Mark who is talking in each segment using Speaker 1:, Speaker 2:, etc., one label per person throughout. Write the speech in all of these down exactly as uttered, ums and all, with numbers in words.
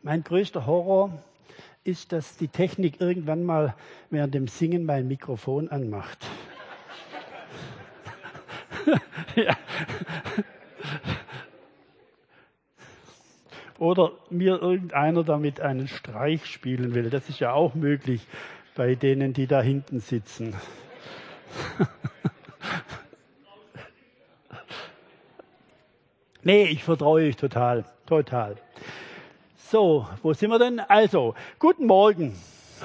Speaker 1: Mein größter Horror ist, dass die Technik irgendwann mal während dem Singen mein Mikrofon anmacht. Ja. Oder mir irgendeiner damit einen Streich spielen will. Das ist ja auch möglich bei denen, die da hinten sitzen. Nee, ich vertraue euch total, total. So, wo sind wir denn? Also, guten Morgen.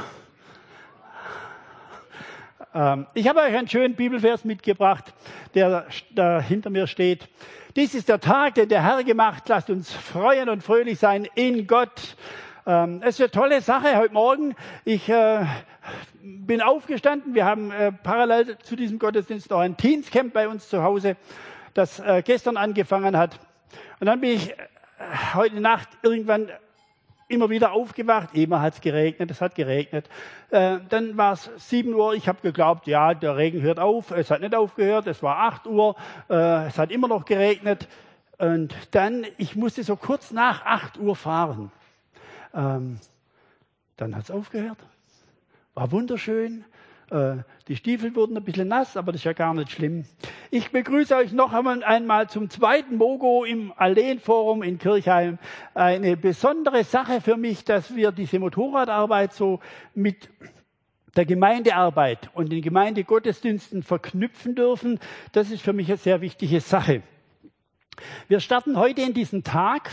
Speaker 1: Ähm, ich habe euch einen schönen Bibelvers mitgebracht, der da hinter mir steht. Dies ist der Tag, den der Herr gemacht. Lasst uns freuen und fröhlich sein in Gott. Ähm, es ist eine tolle Sache heute Morgen. Ich äh, bin aufgestanden. Wir haben äh, parallel zu diesem Gottesdienst noch ein Teenscamp bei uns zu Hause, das äh, gestern angefangen hat. Und dann bin ich äh, heute Nacht irgendwann immer wieder aufgewacht. Immer hat es geregnet, es hat geregnet. Äh, dann war es sieben Uhr. Ich habe geglaubt, ja, der Regen hört auf. Es hat nicht aufgehört. Es war acht Uhr. Äh, es hat immer noch geregnet. Und dann, ich musste so kurz nach acht Uhr fahren. Ähm, dann hat es aufgehört. War wunderschön. Äh, die Stiefel wurden ein bisschen nass, aber das ist ja gar nicht schlimm. Ich begrüße euch noch einmal zum zweiten Mogo im Alleenforum in Kirchheim. Eine besondere Sache für mich, dass wir diese Motorradarbeit so mit der Gemeindearbeit und den Gemeindegottesdiensten verknüpfen dürfen. Das ist für mich eine sehr wichtige Sache. Wir starten heute in diesen Tag.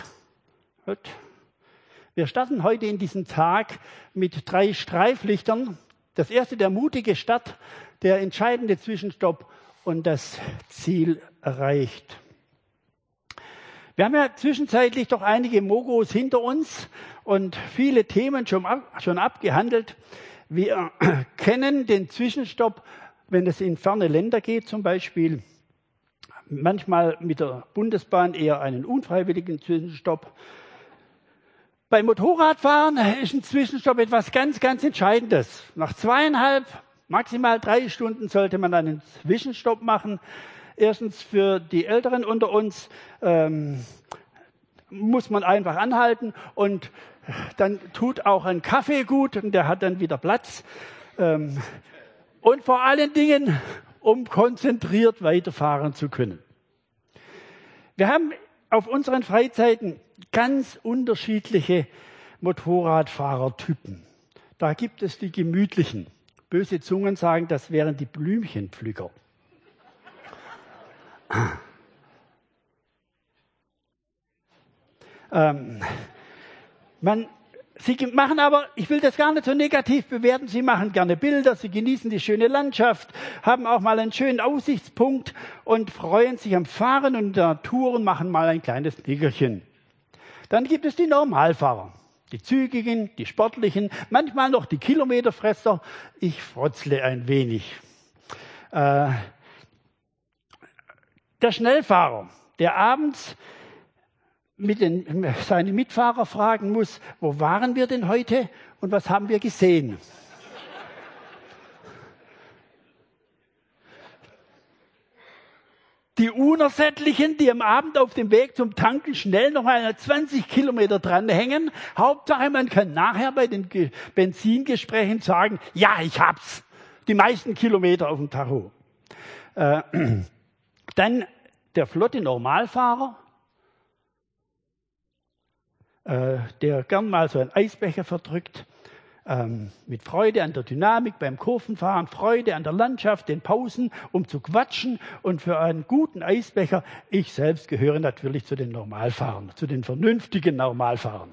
Speaker 1: Wir starten heute in diesen Tag mit drei Streiflichtern. Das erste, der mutige Start, der entscheidende Zwischenstopp und das Ziel erreicht. Wir haben ja zwischenzeitlich doch einige Mogos hinter uns und viele Themen schon, ab, schon abgehandelt. Wir kennen den Zwischenstopp, wenn es in ferne Länder geht zum Beispiel. Manchmal mit der Bundesbahn eher einen unfreiwilligen Zwischenstopp. Beim Motorradfahren ist ein Zwischenstopp etwas ganz, ganz Entscheidendes. Nach zweieinhalb, maximal drei Stunden sollte man einen Zwischenstopp machen. Erstens für die Älteren unter uns ähm, muss man einfach anhalten und dann tut auch ein Kaffee gut und der hat dann wieder Platz. Ähm, und vor allen Dingen, um konzentriert weiterfahren zu können. Wir haben auf unseren Freizeiten ganz unterschiedliche Motorradfahrertypen. Da gibt es die gemütlichen. Böse Zungen sagen, das wären die Blümchenpflücker. ähm, man, sie machen aber, ich will das gar nicht so negativ bewerten, sie machen gerne Bilder, sie genießen die schöne Landschaft, haben auch mal einen schönen Aussichtspunkt und freuen sich am Fahren und der Natur und machen mal ein kleines Nickerchen. Dann gibt es die Normalfahrer, die Zügigen, die Sportlichen, manchmal noch die Kilometerfresser. Ich frotzle ein wenig. Äh, der Schnellfahrer, der abends mit den, seine Mitfahrer fragen muss, wo waren wir denn heute und was haben wir gesehen? Die Unersättlichen, die am Abend auf dem Weg zum Tanken schnell noch mal zwanzig Kilometer dranhängen. Hauptsache, man kann nachher bei den Benzingesprächen sagen, ja, ich hab's. Die meisten Kilometer auf dem Tacho. Äh, dann der flotte Normalfahrer, äh, der gern mal so einen Eisbecher verdrückt. Ähm, mit Freude an der Dynamik beim Kurvenfahren, Freude an der Landschaft, den Pausen, um zu quatschen und für einen guten Eisbecher. Ich selbst gehöre natürlich zu den Normalfahrern, zu den vernünftigen Normalfahrern.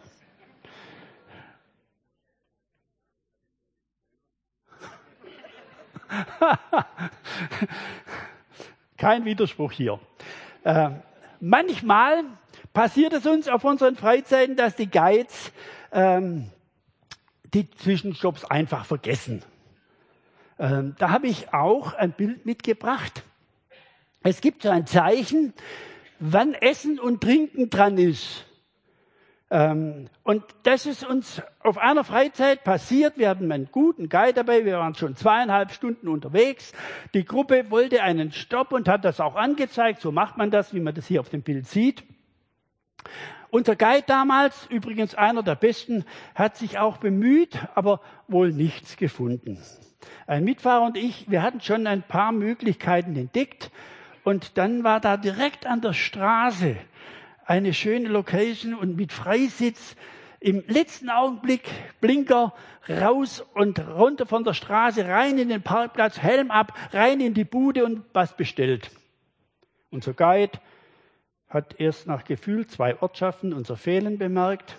Speaker 1: Kein Widerspruch hier. Äh, manchmal passiert es uns auf unseren Freizeiten, dass die Guides ähm, die Zwischenstopps einfach vergessen. Ähm, da habe ich auch ein Bild mitgebracht. Es gibt so ein Zeichen, wann Essen und Trinken dran ist. Ähm, und das ist uns auf einer Freizeit passiert. Wir hatten einen guten Guide dabei. Wir waren schon zweieinhalb Stunden unterwegs. Die Gruppe wollte einen Stopp und hat das auch angezeigt. So macht man das, wie man das hier auf dem Bild sieht. Unser Guide damals, übrigens einer der besten, hat sich auch bemüht, aber wohl nichts gefunden. Ein Mitfahrer und ich, wir hatten schon ein paar Möglichkeiten entdeckt und dann war da direkt an der Straße eine schöne Location und mit Freisitz. Im letzten Augenblick Blinker raus und runter von der Straße, rein in den Parkplatz, Helm ab, rein in die Bude und was bestellt. Unser Guide hat erst nach Gefühl zwei Ortschaften unser Fehlen bemerkt.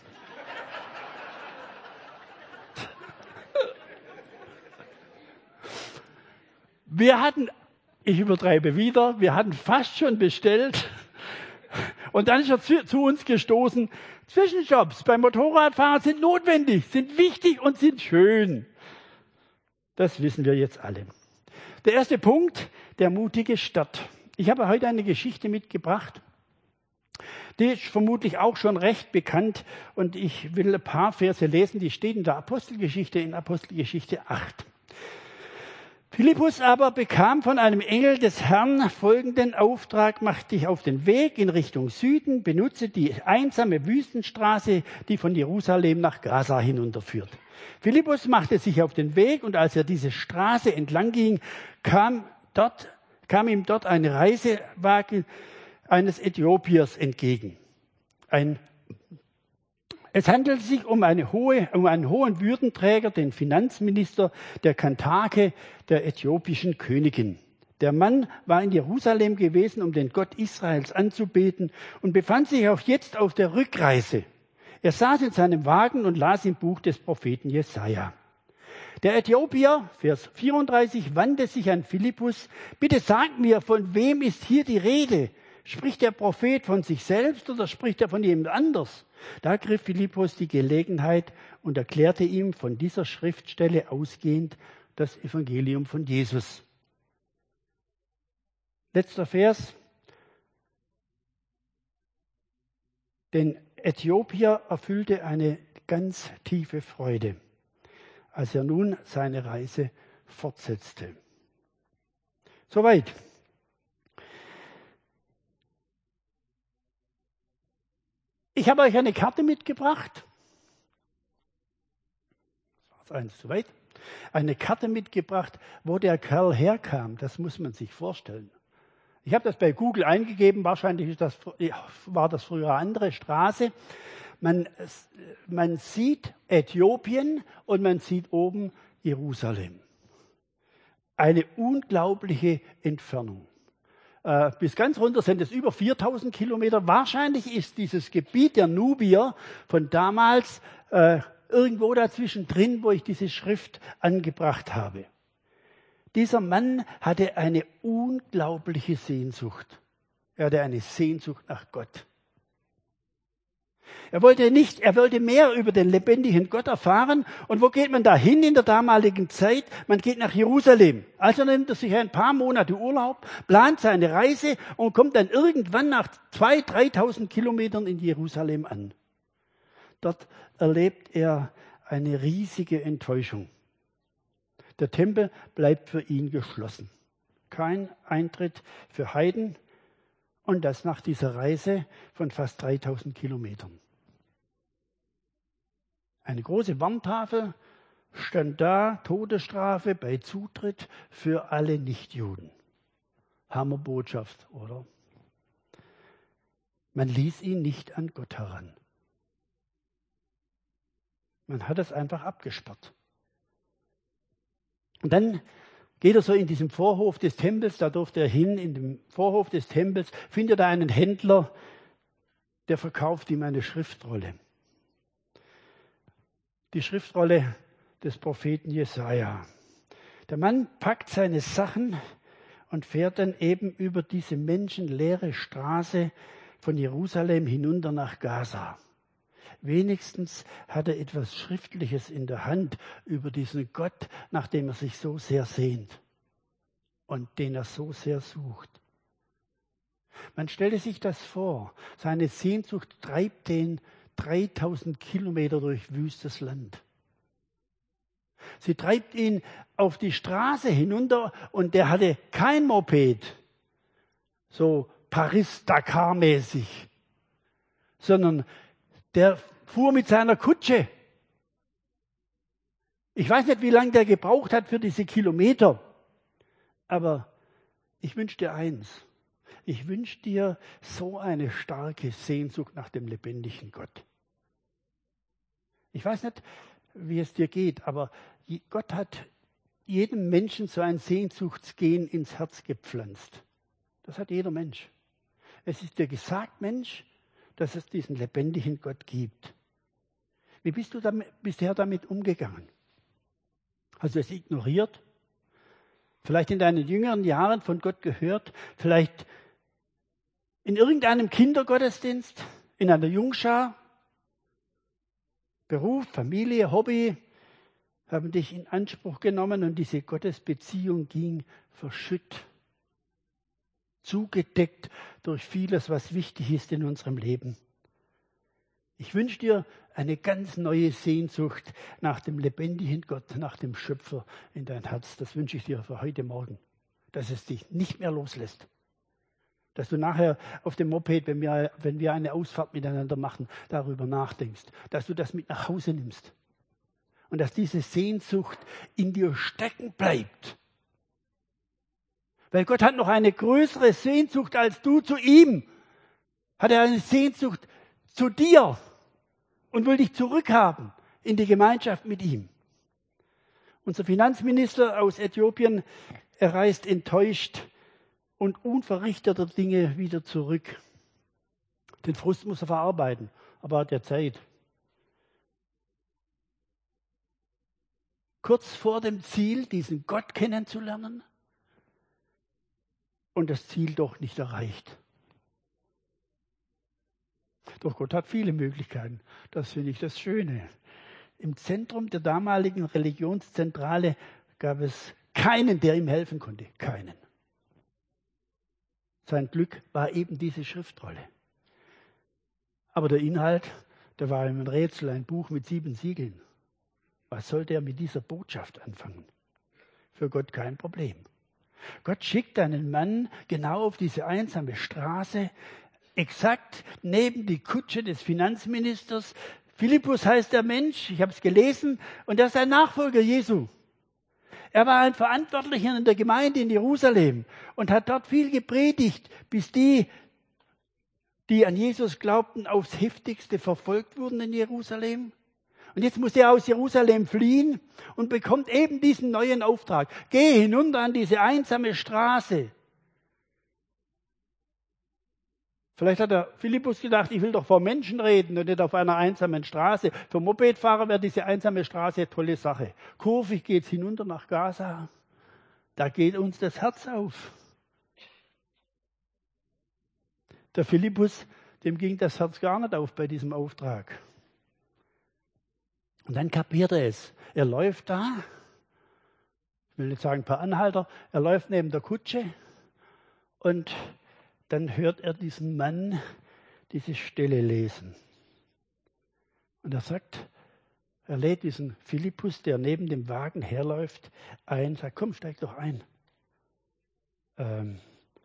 Speaker 1: Wir hatten, ich übertreibe wieder, wir hatten fast schon bestellt. Und dann ist er zu, zu uns gestoßen. Zwischenjobs beim Motorradfahren sind notwendig, sind wichtig und sind schön. Das wissen wir jetzt alle. Der erste Punkt, der mutige Start. Ich habe heute eine Geschichte mitgebracht. Die ist vermutlich auch schon recht bekannt und ich will ein paar Verse lesen, die stehen in der Apostelgeschichte, in Apostelgeschichte acht. Philippus aber bekam von einem Engel des Herrn folgenden Auftrag: Mach dich auf den Weg in Richtung Süden, benutze die einsame Wüstenstraße, die von Jerusalem nach Gaza hinunterführt. Philippus machte sich auf den Weg und als er diese Straße entlang ging, kam, dort, kam ihm dort ein Reisewagen eines Äthiopiers entgegen. Ein Es handelt sich um, eine hohe, um einen hohen Würdenträger, den Finanzminister der Kantake der äthiopischen Königin. Der Mann war in Jerusalem gewesen, um den Gott Israels anzubeten und befand sich auch jetzt auf der Rückreise. Er saß in seinem Wagen und las im Buch des Propheten Jesaja. Der Äthiopier, Vers vierunddreißig, wandte sich an Philippus: Bitte sag mir, von wem ist hier die Rede? Spricht der Prophet von sich selbst oder spricht er von jemand anders? Da griff Philippus die Gelegenheit und erklärte ihm von dieser Schriftstelle ausgehend das Evangelium von Jesus. Letzter Vers. Den Äthiopier erfüllte eine ganz tiefe Freude, als er nun seine Reise fortsetzte. Soweit. Ich habe euch eine Karte mitgebracht. Das war eins zu weit. Eine Karte mitgebracht, wo der Kerl herkam. Das muss man sich vorstellen. Ich habe das bei Google eingegeben. Wahrscheinlich ist das, war das früher eine andere Straße. Man, man sieht Äthiopien und man sieht oben Jerusalem. Eine unglaubliche Entfernung. Äh, bis ganz runter sind es über viertausend Kilometer. Wahrscheinlich ist dieses Gebiet der Nubier von damals äh, irgendwo dazwischen drin, wo ich diese Schrift angebracht habe. Dieser Mann hatte eine unglaubliche Sehnsucht. Er hatte eine Sehnsucht nach Gott. Er wollte nicht, er wollte mehr über den lebendigen Gott erfahren. Und wo geht man da hin in der damaligen Zeit? Man geht nach Jerusalem. Also nimmt er sich ein paar Monate Urlaub, plant seine Reise und kommt dann irgendwann nach zweitausend, dreitausend Kilometern in Jerusalem an. Dort erlebt er eine riesige Enttäuschung. Der Tempel bleibt für ihn geschlossen. Kein Eintritt für Heiden. Und das nach dieser Reise von fast dreitausend Kilometern. Eine große Warntafel stand da: Todesstrafe bei Zutritt für alle Nichtjuden. Hammerbotschaft, oder? Man ließ ihn nicht an Gott heran. Man hat es einfach abgesperrt. Und dann geht er so in diesem Vorhof des Tempels, da durfte er hin, in dem Vorhof des Tempels, findet er einen Händler, der verkauft ihm eine Schriftrolle. Die Schriftrolle des Propheten Jesaja. Der Mann packt seine Sachen und fährt dann eben über diese menschenleere Straße von Jerusalem hinunter nach Gaza. Wenigstens hat er etwas Schriftliches in der Hand über diesen Gott, nach dem er sich so sehr sehnt und den er so sehr sucht. Man stelle sich das vor, seine Sehnsucht treibt den dreitausend Kilometer durch wüstes Land. Sie treibt ihn auf die Straße hinunter und der hatte kein Moped, so Paris-Dakar-mäßig, sondern der fuhr mit seiner Kutsche. Ich weiß nicht, wie lange der gebraucht hat für diese Kilometer, aber ich wünsche dir eins. Ich wünsche dir so eine starke Sehnsucht nach dem lebendigen Gott. Ich weiß nicht, wie es dir geht, aber Gott hat jedem Menschen so ein Sehnsuchtsgen ins Herz gepflanzt. Das hat jeder Mensch. Es ist dir gesagt, Mensch, dass es diesen lebendigen Gott gibt. Wie bist du damit, bisher damit umgegangen? Hast du es ignoriert? Vielleicht in deinen jüngeren Jahren von Gott gehört? Vielleicht in irgendeinem Kindergottesdienst? In einer Jungschar? Beruf, Familie, Hobby haben dich in Anspruch genommen und diese Gottesbeziehung ging verschütt, zugedeckt durch vieles, was wichtig ist in unserem Leben. Ich wünsche dir eine ganz neue Sehnsucht nach dem lebendigen Gott, nach dem Schöpfer in dein Herz. Das wünsche ich dir für heute Morgen, dass es dich nicht mehr loslässt. Dass du nachher auf dem Moped, wenn wir, wenn wir eine Ausfahrt miteinander machen, darüber nachdenkst. Dass du das mit nach Hause nimmst. Und dass diese Sehnsucht in dir stecken bleibt. Weil Gott hat noch eine größere Sehnsucht als du zu ihm. Hat er eine Sehnsucht zu dir und will dich zurückhaben in die Gemeinschaft mit ihm. Unser Finanzminister aus Äthiopien, er reist enttäuscht und unverrichteter Dinge wieder zurück. Den Frust muss er verarbeiten, aber hat ja Zeit. Kurz vor dem Ziel, diesen Gott kennenzulernen und das Ziel doch nicht erreicht. Doch Gott hat viele Möglichkeiten. Das finde ich das Schöne. Im Zentrum der damaligen Religionszentrale gab es keinen, der ihm helfen konnte. Keinen. Sein Glück war eben diese Schriftrolle. Aber der Inhalt, der war ihm ein Rätsel, ein Buch mit sieben Siegeln. Was sollte er mit dieser Botschaft anfangen? Für Gott kein Problem. Gott schickt einen Mann genau auf diese einsame Straße, exakt neben die Kutsche des Finanzministers. Philippus heißt der Mensch, ich habe es gelesen, und er ist ein Nachfolger Jesu. Er war ein Verantwortlicher in der Gemeinde in Jerusalem und hat dort viel gepredigt, bis die, die an Jesus glaubten, aufs heftigste verfolgt wurden in Jerusalem. Und jetzt muss er aus Jerusalem fliehen und bekommt eben diesen neuen Auftrag. Geh hinunter an diese einsame Straße. Vielleicht hat der Philippus gedacht, ich will doch vor Menschen reden und nicht auf einer einsamen Straße. Für Mopedfahrer wäre diese einsame Straße eine tolle Sache. Kurvig geht es hinunter nach Gaza. Da geht uns das Herz auf. Der Philippus, dem ging das Herz gar nicht auf bei diesem Auftrag. Und dann kapiert er es. Er läuft da, ich will nicht sagen per Anhalter, er läuft neben der Kutsche und dann hört er diesen Mann diese Stelle lesen. Und er sagt, er lädt diesen Philippus, der neben dem Wagen herläuft, ein, sagt, komm, steig doch ein. Ähm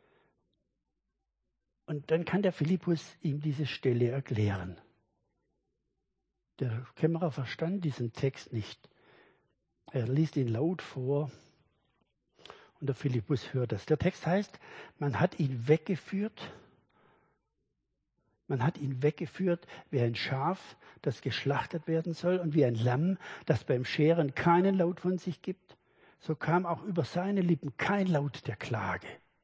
Speaker 1: und dann kann der Philippus ihm diese Stelle erklären. Der Kämmerer verstand diesen Text nicht. Er liest ihn laut vor und der Philippus hört das. Der Text heißt, man hat ihn weggeführt, man hat ihn weggeführt wie ein Schaf, das geschlachtet werden soll und wie ein Lamm, das beim Scheren keinen Laut von sich gibt. So kam auch über seine Lippen kein Laut der Klage.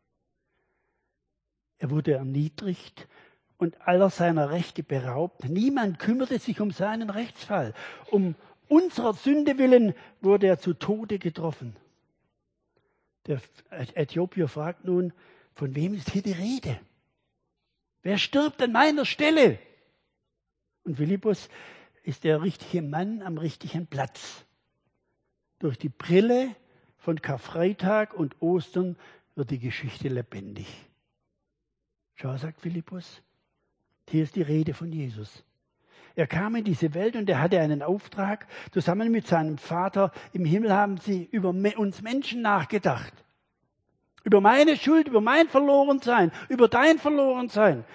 Speaker 1: Er wurde erniedrigt und aller seiner Rechte beraubt. Niemand kümmerte sich um seinen Rechtsfall. Um unserer Sünde willen wurde er zu Tode getroffen. Der Äthiopier fragt nun, von wem ist hier die Rede? Wer stirbt an meiner Stelle? Und Philippus ist der richtige Mann am richtigen Platz. Durch die Brille von Karfreitag und Ostern wird die Geschichte lebendig. Schau, sagt Philippus, hier ist die Rede von Jesus. Er kam in diese Welt und er hatte einen Auftrag. Zusammen mit seinem Vater im Himmel haben sie über uns Menschen nachgedacht. Über meine Schuld, über mein Verlorensein, über dein Verlorensein.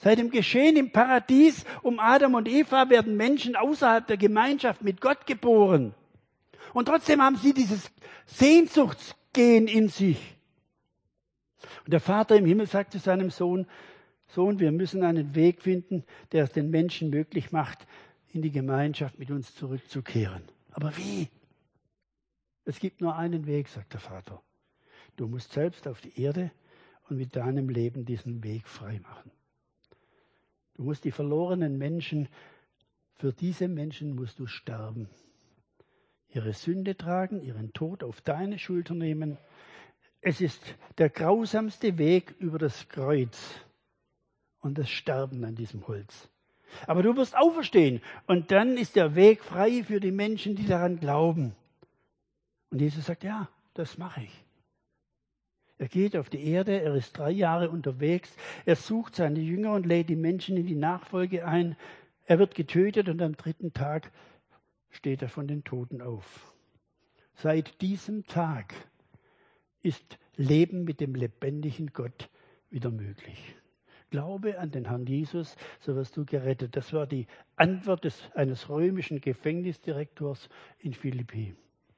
Speaker 1: Seit dem Geschehen im Paradies um Adam und Eva werden Menschen außerhalb der Gemeinschaft mit Gott geboren. Und trotzdem haben sie dieses Sehnsuchtsgehen in sich. Und der Vater im Himmel sagt zu seinem Sohn, Sohn, wir müssen einen Weg finden, der es den Menschen möglich macht, in die Gemeinschaft mit uns zurückzukehren. Aber wie? Es gibt nur einen Weg, sagt der Vater. Du musst selbst auf die Erde und mit deinem Leben diesen Weg frei machen. Du musst die verlorenen Menschen, für diese Menschen musst du sterben. Ihre Sünde tragen, ihren Tod auf deine Schulter nehmen. Es ist der grausamste Weg über das Kreuz und das Sterben an diesem Holz. Aber du wirst auferstehen und dann ist der Weg frei für die Menschen, die daran glauben. Und Jesus sagt, ja, das mache ich. Er geht auf die Erde, er ist drei Jahre unterwegs, er sucht seine Jünger und lädt die Menschen in die Nachfolge ein. Er wird getötet und am dritten Tag steht er von den Toten auf. Seit diesem Tag ist Leben mit dem lebendigen Gott wieder möglich. Glaube an den Herrn Jesus, so wirst du gerettet. Das war die Antwort des, eines römischen Gefängnisdirektors in Philippi.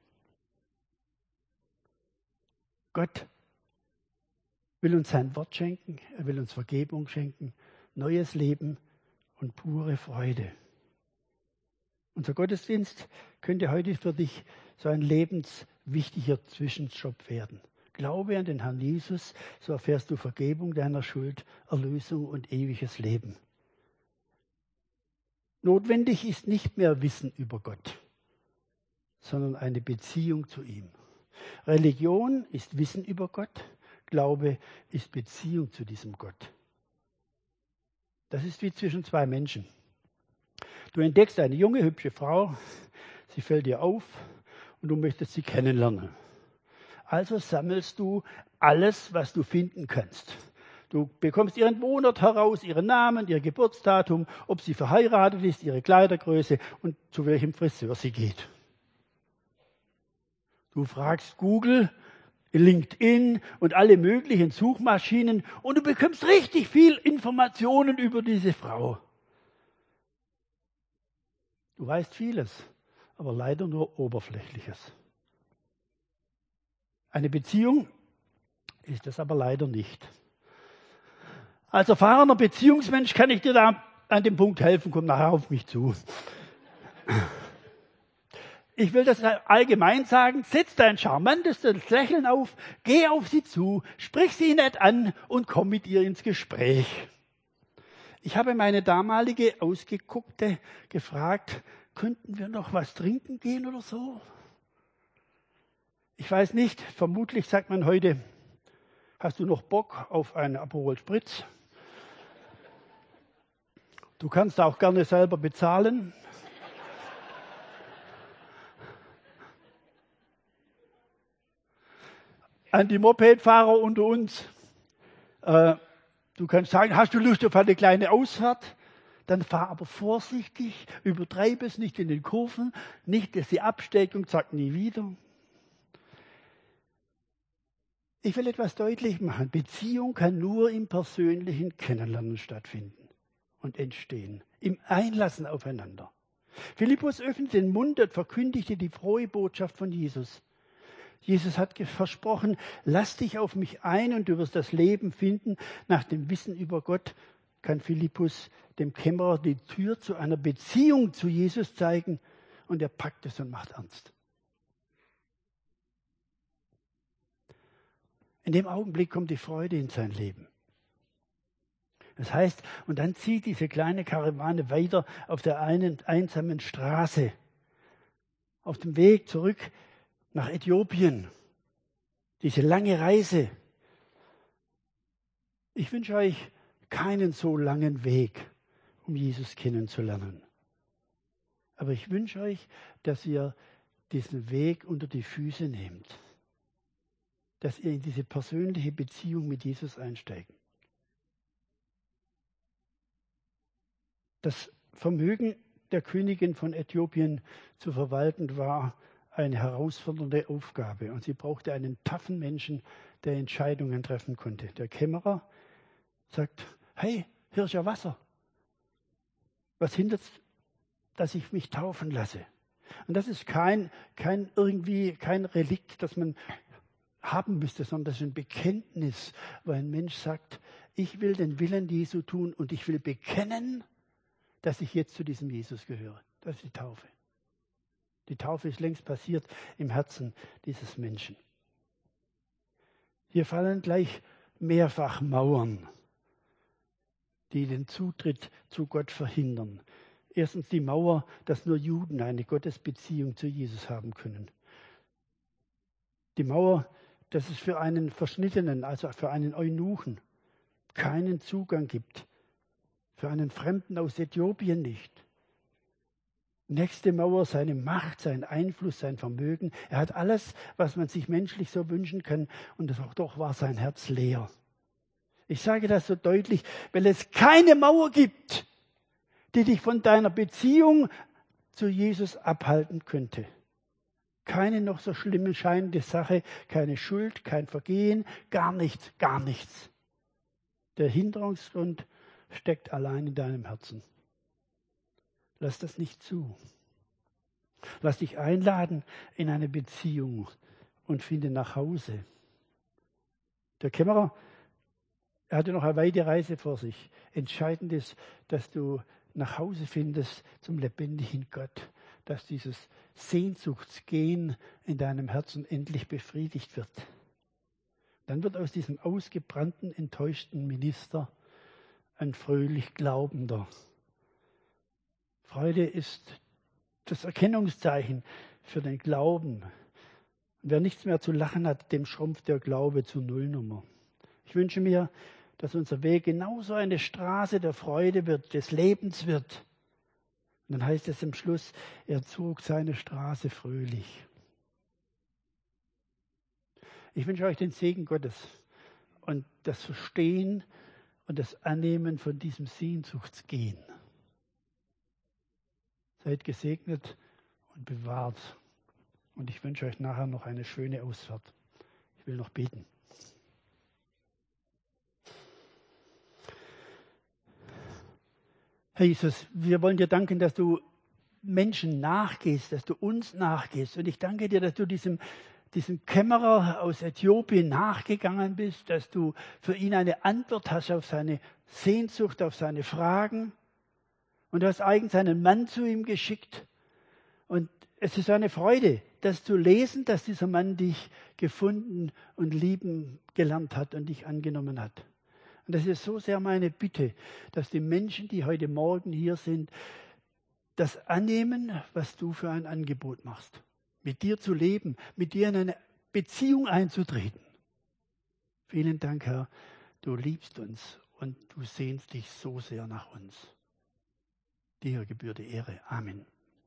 Speaker 1: Gott will uns sein Wort schenken, er will uns Vergebung schenken, neues Leben und pure Freude. Unser Gottesdienst könnte heute für dich so ein lebenswichtiger Zwischenstopp werden. Glaube an den Herrn Jesus, so erfährst du Vergebung deiner Schuld, Erlösung und ewiges Leben. Notwendig ist nicht mehr Wissen über Gott, sondern eine Beziehung zu ihm. Religion ist Wissen über Gott, Glaube ist Beziehung zu diesem Gott. Das ist wie zwischen zwei Menschen. Du entdeckst eine junge, hübsche Frau, sie fällt dir auf und du möchtest sie kennenlernen. Also sammelst du alles, was du finden kannst. Du bekommst ihren Wohnort heraus, ihren Namen, ihr Geburtsdatum, ob sie verheiratet ist, ihre Kleidergröße und zu welchem Friseur sie geht. Du fragst Google, LinkedIn und alle möglichen Suchmaschinen und du bekommst richtig viel Informationen über diese Frau. Du weißt vieles, aber leider nur Oberflächliches. Eine Beziehung ist das aber leider nicht. Als erfahrener Beziehungsmensch kann ich dir da an dem Punkt helfen, komm nachher auf mich zu. Ich will das allgemein sagen, setz dein charmantestes Lächeln auf, geh auf sie zu, sprich sie nett an und komm mit ihr ins Gespräch. Ich habe meine damalige Ausgeguckte gefragt, könnten wir noch was trinken gehen oder so? Ich weiß nicht, vermutlich sagt man heute, hast du noch Bock auf einen Aperol Spritz? Du kannst auch gerne selber bezahlen. An die Mopedfahrer unter uns, äh, du kannst sagen, hast du Lust auf eine kleine Ausfahrt? Dann fahr aber vorsichtig, übertreibe es nicht in den Kurven, nicht, dass sie absteigt und sagt nie wieder. Ich will etwas deutlich machen. Beziehung kann nur im persönlichen Kennenlernen stattfinden und entstehen, im Einlassen aufeinander. Philippus öffnete den Mund und verkündigte die frohe Botschaft von Jesus. Jesus hat versprochen, lass dich auf mich ein und du wirst das Leben finden. Nach dem Wissen über Gott kann Philippus dem Kämmerer die Tür zu einer Beziehung zu Jesus zeigen und er packt es und macht ernst. In dem Augenblick kommt die Freude in sein Leben. Das heißt, und dann zieht diese kleine Karawane weiter auf der einen einsamen Straße, auf dem Weg zurück nach Äthiopien. Diese lange Reise. Ich wünsche euch keinen so langen Weg, um Jesus kennenzulernen. Aber ich wünsche euch, dass ihr diesen Weg unter die Füße nehmt. Dass ihr in diese persönliche Beziehung mit Jesus einsteigt. Das Vermögen der Königin von Äthiopien zu verwalten war eine herausfordernde Aufgabe. Und sie brauchte einen taffen Menschen, der Entscheidungen treffen konnte. Der Kämmerer sagt, hey, Hier ist ja Wasser. Was hindert es, dass ich mich taufen lasse? Und das ist kein, kein irgendwie, kein Relikt, das man haben müsste, sondern das ist ein Bekenntnis, wo ein Mensch sagt, ich will den Willen Jesu tun und ich will bekennen, dass ich jetzt zu diesem Jesus gehöre. Das ist die Taufe. Die Taufe ist längst passiert im Herzen dieses Menschen. Hier fallen gleich mehrfach Mauern, die den Zutritt zu Gott verhindern. Erstens die Mauer, dass nur Juden eine Gottesbeziehung zu Jesus haben können. Die Mauer, dass es für einen Verschnittenen, also für einen Eunuchen, keinen Zugang gibt. Für einen Fremden aus Äthiopien nicht. Nächste Mauer, seine Macht, sein Einfluss, sein Vermögen. Er hat alles, was man sich menschlich so wünschen kann. Und doch war sein Herz leer. Ich sage das so deutlich, weil es keine Mauer gibt, die dich von deiner Beziehung zu Jesus abhalten könnte. Keine noch so schlimme scheinende Sache, keine Schuld, kein Vergehen, gar nichts, gar nichts. Der Hinderungsgrund steckt allein in deinem Herzen. Lass das nicht zu. Lass dich einladen in eine Beziehung und finde nach Hause. Der Kämmerer, er hatte noch eine weite Reise vor sich. Entscheidend ist, dass du nach Hause findest zum lebendigen Gott, dass dieses Sehnsuchtsgehen in deinem Herzen endlich befriedigt wird. Dann wird aus diesem ausgebrannten, enttäuschten Minister ein fröhlich Glaubender. Freude ist das Erkennungszeichen für den Glauben. Und wer nichts mehr zu lachen hat, dem schrumpft der Glaube zu Nullnummer. Ich wünsche mir, dass unser Weg genauso eine Straße der Freude wird, des Lebens wird. Und dann heißt es am Schluss, er zog seine Straße fröhlich. Ich wünsche euch den Segen Gottes und das Verstehen und das Annehmen von diesem Sehnsuchtsgehen. Seid gesegnet und bewahrt. Und ich wünsche euch nachher noch eine schöne Ausfahrt. Ich will noch beten. Herr Jesus, wir wollen dir danken, dass du Menschen nachgehst, dass du uns nachgehst. Und ich danke dir, dass du diesem, diesem Kämmerer aus Äthiopien nachgegangen bist, dass du für ihn eine Antwort hast auf seine Sehnsucht, auf seine Fragen. Und du hast eigens einen Mann zu ihm geschickt. Und es ist eine Freude, das zu lesen, dass dieser Mann dich gefunden und lieben gelernt hat und dich angenommen hat. Und das ist so sehr meine Bitte, dass die Menschen, die heute Morgen hier sind, das annehmen, was du für ein Angebot machst. Mit dir zu leben, mit dir in eine Beziehung einzutreten. Vielen Dank, Herr, du liebst uns und du sehnst dich so sehr nach uns. Dir gebührt die Ehre. Amen.